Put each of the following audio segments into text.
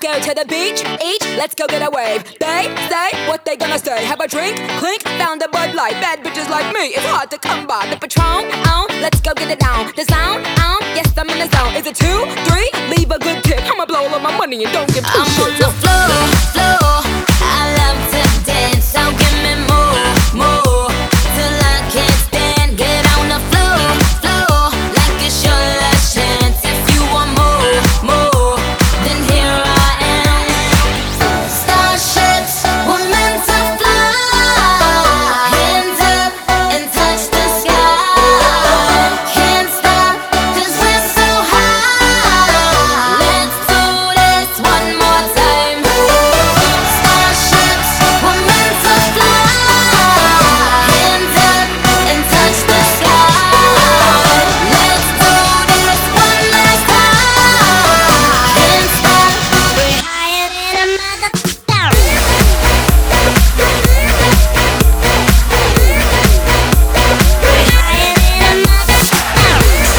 go to the beach, each, let's go get a wave. They say what they gonna say. Have a drink, clink, found a Bud Light. Bad bitches like me, it's hard to come by. The Patron, let's go get it down. The sound, yes I'm in the zone. Is it 2, 3? Leave a good tip. I'ma blow all of my money and don't give two shits. I'm on the floor. I love to dance, so give me more, till I can't stand. Get on the floor, like it's your last chance. If you want more, then here I am. Starships were meant to fly. Hands up and touch the sky. Can't stop 'cause we're so high. Let's do this one more time. Starships were meant to fly. Hands up and touch the sky. Let's do this one last time. Can't stop, we're higher than a motherfucker. We're higher than a motherfucker.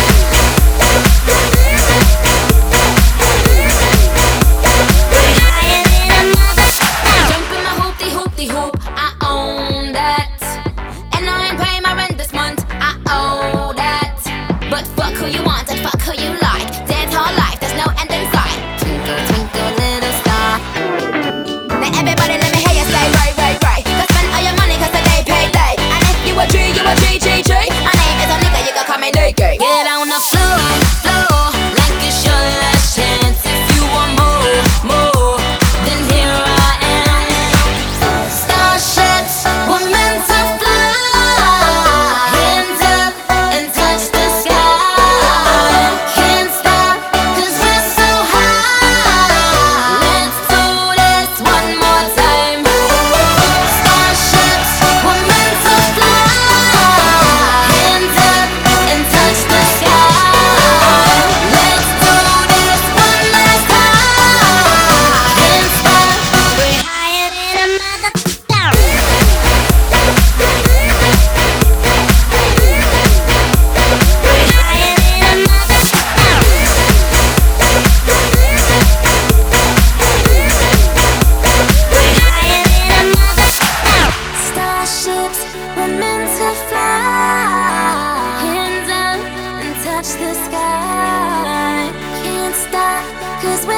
We're higher than a motherfucker. Jump in my hoopty hoop, I own that. And I ain't paying my rent this month, I owe that. But fuck who you want and fuck who you like. Dance all life, there's no end in sight. Twinkle, twinkle, little star. Now everybody let me hear you say right. Go spend all your money 'cause the day paid late. And if you a G, you a G. My name is a nigga, you can call me Nicky. Get on the floor, like it's your last chance. If you want more, then here I am. Starships were meant to fly. Hands up and touch the sky. Can't stop 'cause we're so high. Let's do this one more time. Starships were meant to fly. Hands up and touch the sky. Let's do this one last time. Can't stop, we're higher than a motherfucker. We're higher than a motherfucker. We're higher than a motherfucker. Starships were meant to fly. Hands up and touch the sky. Can't stop 'cause we're